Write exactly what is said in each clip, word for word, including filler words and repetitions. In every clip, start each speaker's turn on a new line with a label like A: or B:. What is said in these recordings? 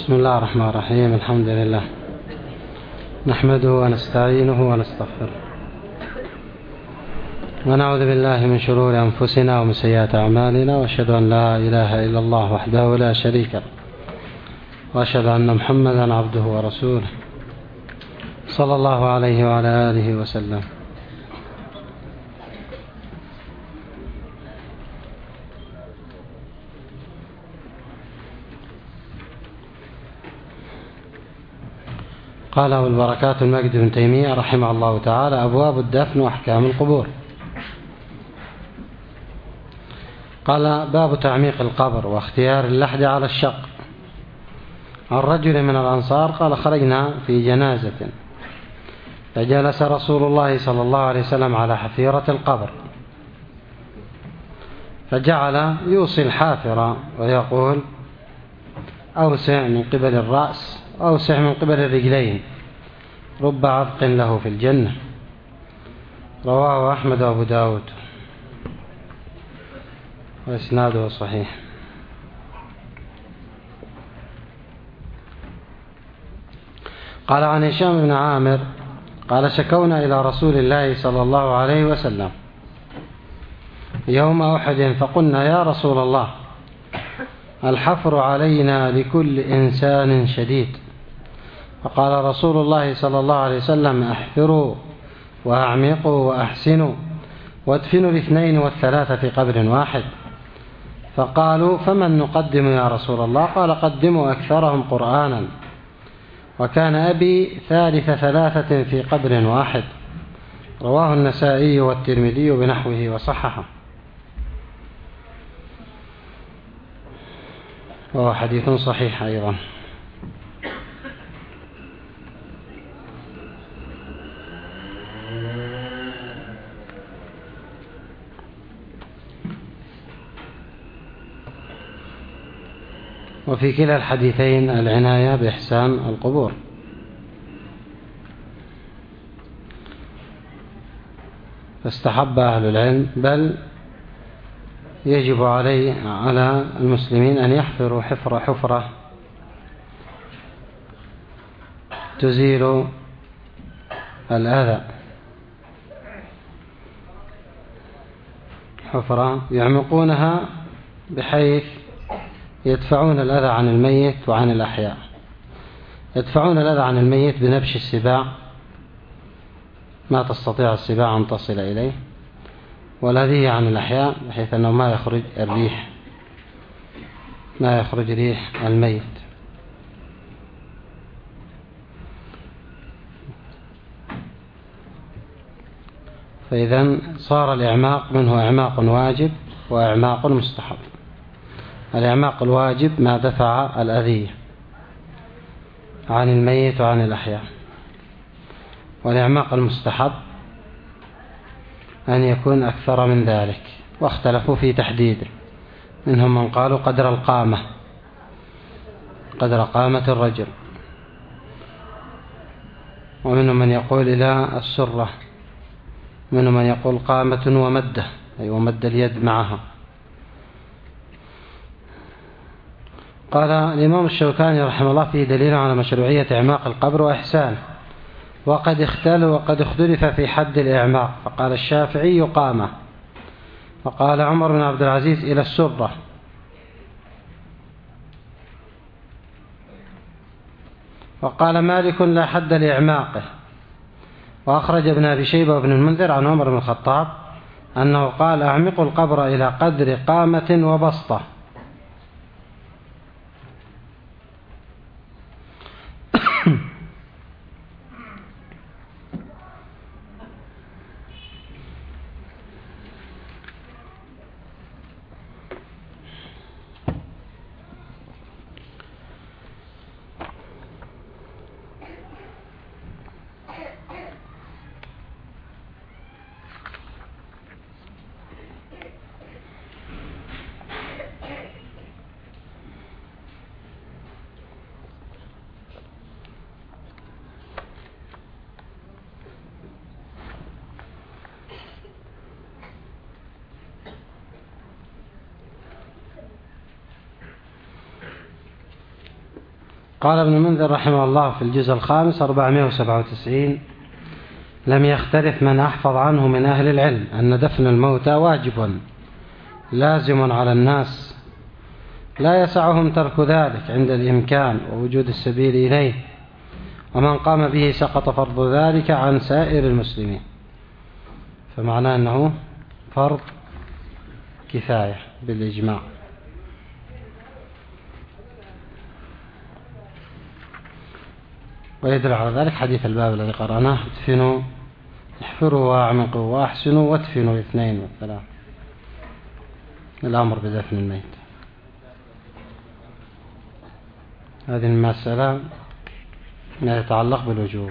A: بسم الله الرحمن الرحيم. الحمد لله نحمده ونستعينه ونستغفره ونعوذ بالله من شرور أنفسنا ومن سيئات أعمالنا، وأشهد أن لا إله إلا الله وحده لا شريك له، وأشهد أن محمدا عبده ورسوله صلى الله عليه وعلى آله وسلم. قال أبو البركات المجد بن تيمية رحمه الله تعالى: أبواب الدفن وأحكام القبور. قال: باب تعميق القبر واختيار اللحد على الشق. عن رجل من الأنصار قال: خرجنا في جنازة فجلس رسول الله صلى الله عليه وسلم على حفيرة القبر، فجعل يوصي الحافرة ويقول: أوسع من قبل الرأس، أوسع من قبل الرجلين، رب عذق له في الجنة. رواه أحمد وأبو داود وإسناده صحيح. قال: عن هشام بن عامر قال: شكونا إلى رسول الله صلى الله عليه وسلم يوم أحد فقلنا: يا رسول الله، الحفر علينا لكل إنسان شديد. فقال رسول الله صلى الله عليه وسلم: احفروا وأعمقوا وأحسنوا وادفنوا الاثنين والثلاثة في قبر واحد. فقالوا: فمن نقدم يا رسول الله؟ قال: قدموا أكثرهم قرآنا. وكان أبي ثالث ثلاثة في قبر واحد. رواه النسائي والترمذي بنحوه وصححه، وهو حديث صحيح أيضا. وفي كلا الحديثين العناية بإحسان القبور. فاستحب أهل العلم، بل يجب عليه على المسلمين أن يحفروا حفرة حفرة تزيل الأذى، حفرة يعمقونها بحيث يدفعون الأذى عن الميت وعن الأحياء. يدفعون الأذى عن الميت بنبش السباع، ما تستطيع السباع أن تصل إليه، والأذية عن الأحياء بحيث أنه ما يخرج الريح، ما يخرج ريح الميت. فإذا صار الإعماق منه إعماق واجب وإعماق مستحب. الإعماق الواجب ما دفع الأذية عن الميت وعن الأحياء، والإعماق المستحب أن يكون أكثر من ذلك، واختلفوا في تحديده. منهم من قالوا قدر القامة، قدر قامة الرجل، ومنهم من يقول إلى السرة، منهم من يقول قامة ومدة، أي ومد اليد معها. قال الإمام الشوكاني رحمه الله: فيه دليل على مشروعية إعماق القبر وإحسانه، وقد اختلف وقد اختلف في حد الإعماق. فقال الشافعي قامة، وقال عمر بن عبد العزيز إلى السرة، وقال مالك لا حد لإعماقه. وأخرج ابن أبي شيبة وابن المنذر عن عمر بن الخطاب أنه قال: أعمقوا القبر إلى قدر قامة وبسطة. قال ابن المنذر رحمه الله في الجزء الخامس أربعمائة وسبعة وتسعين: لم يختلف من أحفظ عنه من أهل العلم أن دفن الموتى واجب لازم على الناس لا يسعهم ترك ذلك عند الإمكان ووجود السبيل إليه، ومن قام به سقط فرض ذلك عن سائر المسلمين. فمعناه أنه فرض كفاية بالإجماع. ويدل على ذلك حديث الباب الذي قرأناه: ادفنوا احفروا واعمقوا واحسنوا وادفنوا اثنين والثلاث، الأمر بدفن الميت. هذه المسألة ما يتعلق بالوجوب.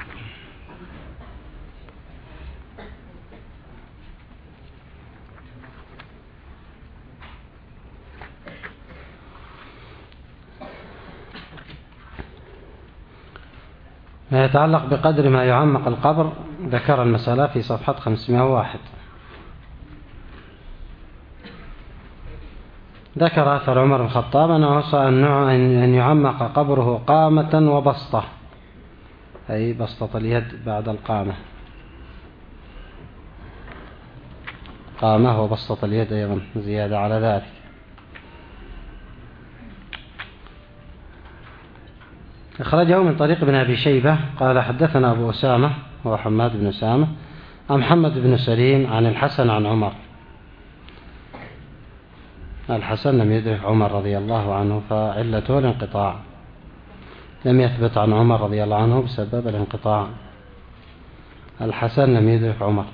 A: ما يتعلق بقدر ما يعمق القبر ذكر المسألة في صفحة خمسمائة وواحد. ذكر أثر عمر بن الخطاب أنه وصى أن يعمق قبره قامة وبسطة، أي بسطة اليد بعد القامة، قامة وبسطة اليد أيضا زيادة على ذلك. أخرجه من طريق ابن أبي شيبة قال: حدثنا أبو أسامة وهو حماد بن أسامة عن محمد بن سليم عن الحسن عن عمر. الحسن لم يدرك عمر رضي الله عنه فعلته الانقطاع، لم يثبت عن عمر رضي الله عنه بسبب الانقطاع. الحسن لم يدرك عمر.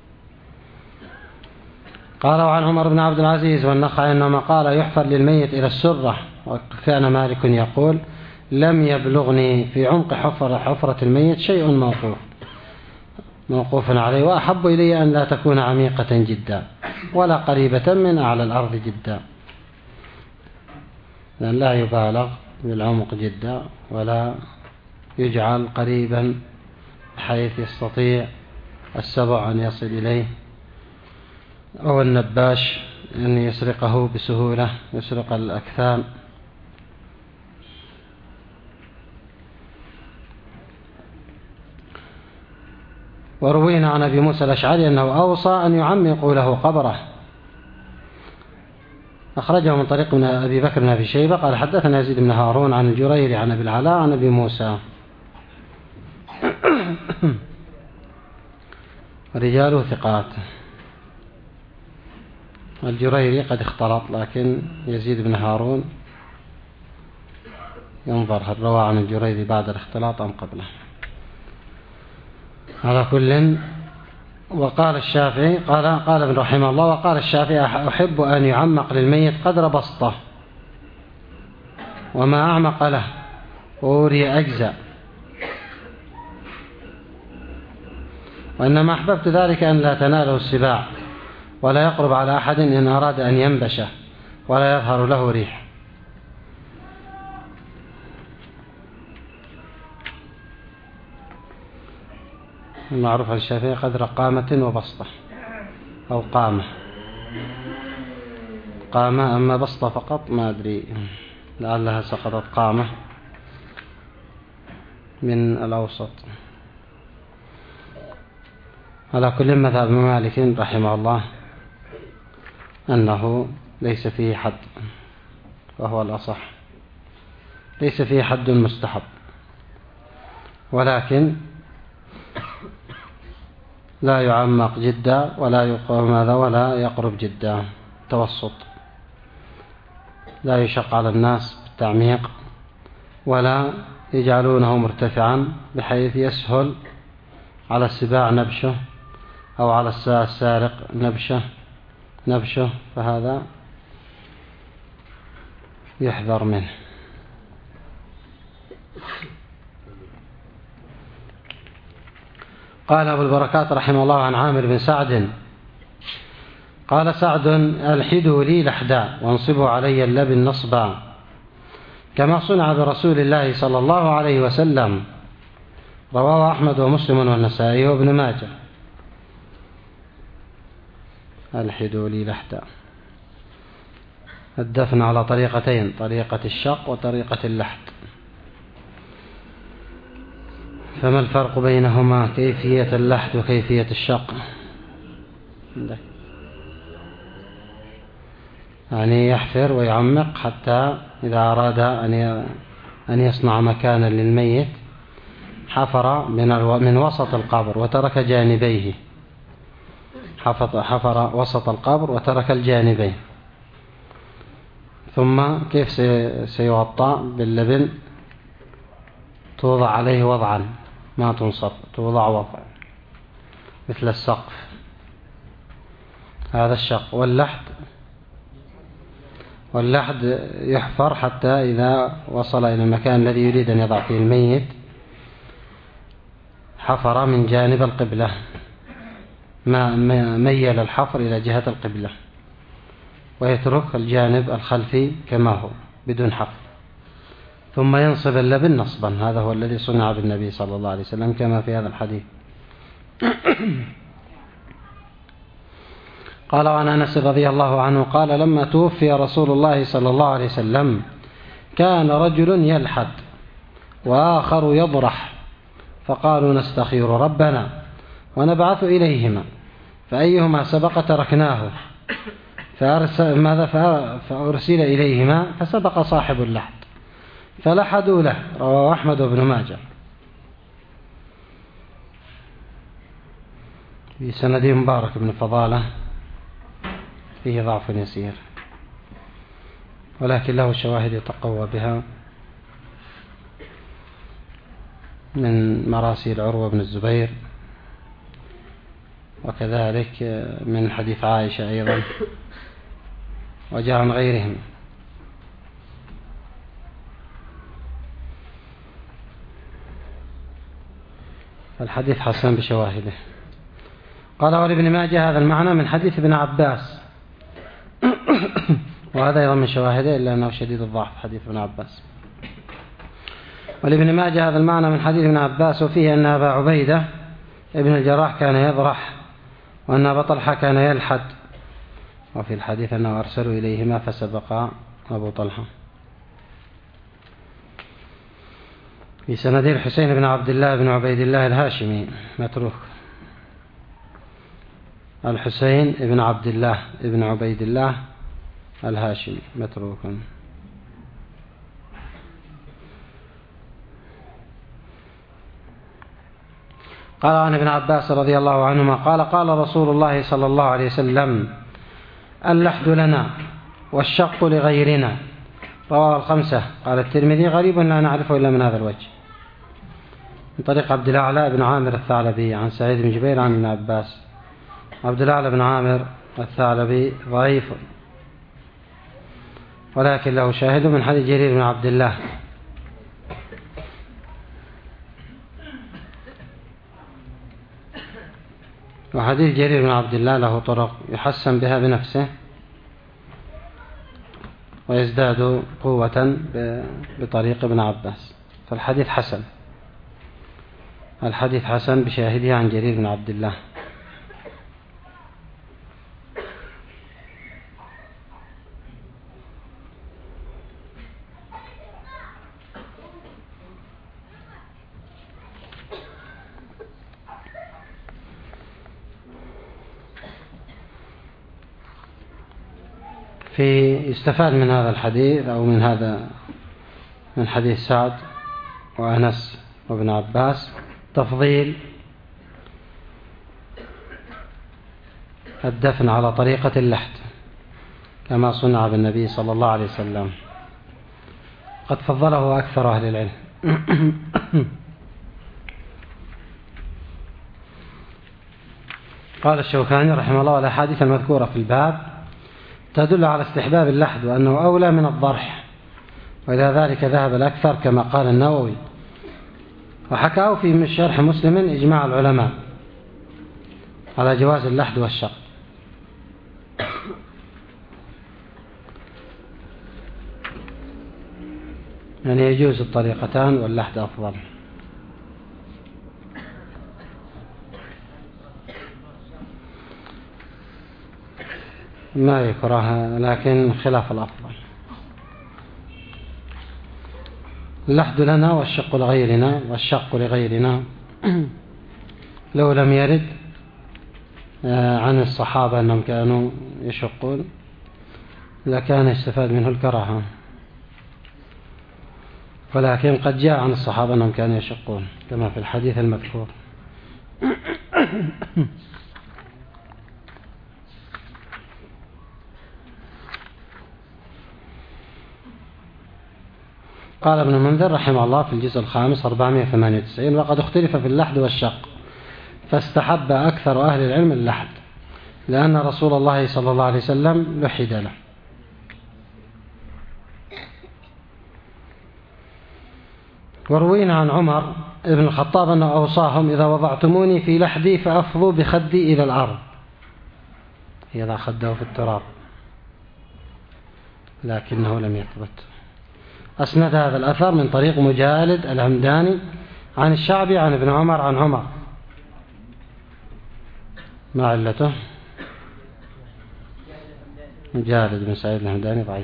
A: قال: وعن عمر بن عبد العزيز والنخعي أنهما قال: يحفر للميت إلى السرة. وكان مالك يقول: لم يبلغني في عمق حفرة, حفرة الميت شيء موقوف موقوف عليه، وأحب إلي أن لا تكون عميقة جدا ولا قريبة من أعلى الأرض جدا، لأن لا يبالغ بالعمق جدا ولا يجعل قريبا بحيث يستطيع السبع أن يصل إليه أو النباش أن يسرقه بسهولة، يسرق الأكثام. وروينا عن أبي موسى الأشعري أنه أوصى أن يعمقوا له قبره. أخرجه من طريق من أبي بكر بن أبي شيبة قال: حدثنا يزيد بن هارون عن الجريري عن أبي العلاء عن أبي موسى. رجاله ثقات. الجريري قد اختلط، لكن يزيد بن هارون ينظر هل روى عن الجريري بعد الاختلاط أم قبله. على كل. وقال الشافعي قال قال ابن رحمه الله: وقال الشافعي: أحب أن يعمق للميت قدر بسطة، وما أعمق له ووري أجزاء، وإنما أحببت ذلك أن لا تناله السباع ولا يقرب على أحد إن أراد أن ينبشه ولا يظهر له ريح. المعروف عن الشافعي قدر قامة وبسطة أو قامة قامة، أما بسطة فقط ما أدري، لعلها سقطت قامة من الأوسط. على كل مذهب مالك رحمه الله أنه ليس فيه حد، وهو الأصح، ليس فيه حد مستحب، ولكن لا يعمق جدا ولا يقرب ماذا ولا يقرب جدا، توسط، لا يشق على الناس بالتعميق ولا يجعلونه مرتفعا بحيث يسهل على السباع نبشه أو على السارق نبشه نبشه فهذا يحذر منه. قال أبو البركات رحمه الله عن عامر بن سعد قال: سعد: ألحدوا لي لحدا وانصبوا علي اللبن نصبا، كما صنع برسول الله صلى الله عليه وسلم. رواه أحمد ومسلم والنسائي وابن ماجه. ألحدوا لي لحدا، الدفن على طريقتين: طريقة الشق وطريقة اللحد. فما الفرق بينهما؟ كيفية اللحد وكيفية الشق. يعني يحفر ويعمق حتى إذا أراد أن يصنع مكانا للميت حفر من وسط القبر وترك جانبيه، حفر وسط القبر وترك الجانبين. ثم كيف سيغطى؟ باللبن، توضع عليه وضعا، ما تنصب، توضع وضع مثل السقف. هذا الشق. واللحد واللحد يحفر حتى إذا وصل إلى المكان الذي يريد أن يضع فيه الميت حفر من جانب القبلة، ما ميل الحفر إلى جهة القبلة، ويترك الجانب الخلفي كما هو بدون حفر، ثم ينصب اللبن نصبا. هذا هو الذي صنع بالنبي صلى الله عليه وسلم كما في هذا الحديث. قال عن أنس رضي الله عنه قال لما توفي رسول الله صلى الله عليه وسلم كان رجل يلحد وآخر يضرح، فقالوا نستخير ربنا ونبعث إليهما فأيهما سبق تركناه، فأرسل, ماذا فأرسل إليهما فسبق صاحب اللحد فلحدوا له. رواه أحمد بن ماجه. في سند مبارك بن فضالة فيه ضعف يسير، ولكن له شواهد يتقوى بها من مراسيل عروة بن الزبير، وكذلك من حديث عائشة أيضا، وجاء عن غيرهم. الحديث حسن بشواهده. قال ولابن ماجه هذا المعنى من حديث ابن عباس وهذا أيضا من شواهده إلا أنه شديد الضعف حديث ابن عباس. ولابن ماجه هذا المعنى من حديث ابن عباس وفيه أن أبا عبيدة ابن الجراح كان يضرح وأن أبا طلحة كان يلحد، وفي الحديث أنه أرسلوا إليهما فسبق أبو طلحة. في سنده الحسين بن عبد الله بن عبيد الله الهاشمي متروك. الحسين بن عبد الله بن عبيد الله الهاشمي متروك. قال عن ابن عباس رضي الله عنهما قال قال رسول الله صلى الله عليه وسلم اللحد لنا والشق لغيرنا. رواه الخمسة. قال الترمذي غريب لا نعرفه إلا من هذا الوجه، من طريق عبد الأعلى بن عامر الثعلبي عن سعيد بن جبير عن ابن عباس. عبد الأعلى بن عامر الثعلبي ضعيف، ولكن له شاهد من حديث جرير بن عبد الله. وحديث جرير بن عبد الله له طرق يحسن بها بنفسه ويزداد قوة بطريق ابن عباس، فالحديث حسن. الحديث حسن بشاهده عن جرير بن عبد الله. في يستفاد من هذا الحديث أو من هذا من حديث سعد وأنس وابن عباس تفضيل الدفن على طريقة اللحد كما صنع بالنبي صلى الله عليه وسلم، قد فضله أكثر أهل العلم. قال الشوكاني رحمه الله والأحاديث المذكورة في الباب تدل على استحباب اللحد وأنه أولى من الضرح، وإلى ذلك ذهب الأكثر كما قال النووي، وحكاه في شرح مسلم إجماع العلماء على جواز اللحد والشق. يعني يجوز الطريقتان واللحد أفضل. ما يكره لكن خلاف الأفضل. اللحد لنا والشق لغيرنا، والشق لغيرنا لو لم يرد عن الصحابة أنهم كانوا يشقون لكان يستفاد منه الكراهة، ولكن قد جاء عن الصحابة أنهم كانوا يشقون كما في الحديث المذكور. قال ابن المنذر رحمه الله في الجزء الخامس أربعمائة وثمانية وتسعين: وقد اختلف في اللحد والشق، فاستحب أكثر أهل العلم اللحد، لأن رسول الله صلى الله عليه وسلم لحد له. وروينا عن عمر ابن الخطاب أنه أوصاهم: إذا وضعتموني في لحدي فأفضوا بخدي إلى الأرض، إذا خده في التراب، لكنه لم يثبت. أسند هذا الأثر من طريق مجالد الهمداني عن الشعبي عن ابن عمر عن عمر. ما علته؟ مجالد بن سعيد الهمداني ضعيف.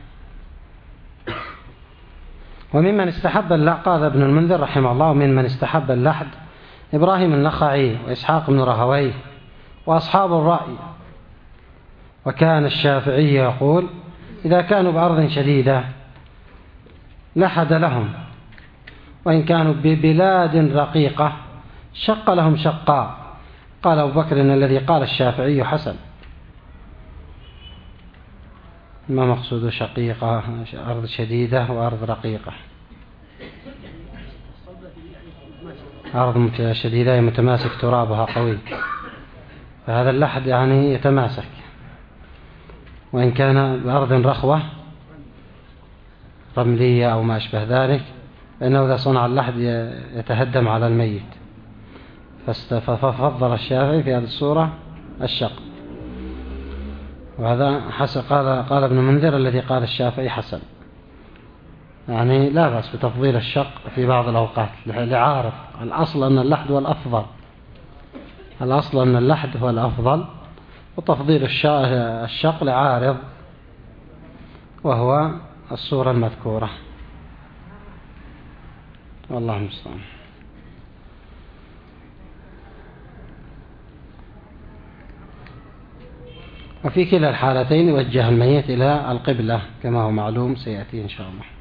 A: وممن استحب اللحد، قال ابن المنذر رحمه الله: وممن استحب اللحد إبراهيم النخعي وإسحاق بن راهويه وأصحاب الرأي. وكان الشافعي يقول: إذا كانوا بأرض شديدة لحد لهم، وإن كانوا ببلاد رقيقة شق لهم شقا. قال أبو بكر: إن الذي قال الشافعي حسن. ما مقصود شقيقة؟ أرض شديدة وأرض رقيقة. أرض شديدة متماسك ترابها قوي، فهذا اللحد يعني يتماسك. وإن كان بأرض رخوة رملية أو ما أشبه ذلك فإنه إذا صنع اللحد يتهدم على الميت، ففضل الشافعي في هذه الصورة الشق. وهذا حسن. قال قال ابن منذر: الذي قال الشافعي حسن، يعني لا بأس بتفضيل الشق في بعض الأوقات لعارض. الأصل أن اللحد هو الأفضل، الأصل أن اللحد هو الأفضل، وتفضيل الشق لعارض وهو الصورة المذكورة. والله المستعان. وفي كلا الحالتين يوجه الميت إلى القبلة كما هو معلوم سيأتي إن شاء الله.